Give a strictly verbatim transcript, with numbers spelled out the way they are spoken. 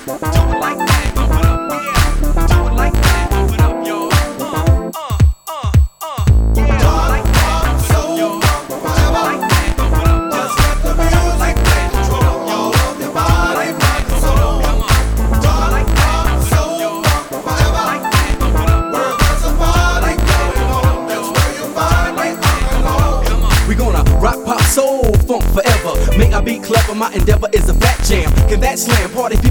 like that, pump it up, yeah. Do it like that, pump it up, yo. Uh, uh, uh, uh. Do it like that, pump it up, yo. Do it like that, pump it up, just let the music like that, pump it up, yo. Your body, mind, and soul. Come on, do it like that, pump it up, yo. Forever like that, pump it up. Where there's a party going on, that's where you find me alone. Come on, We gonna rock, pop, soul, funk forever. Make I be clever, my endeavor is a fat jam. Can that slam party people?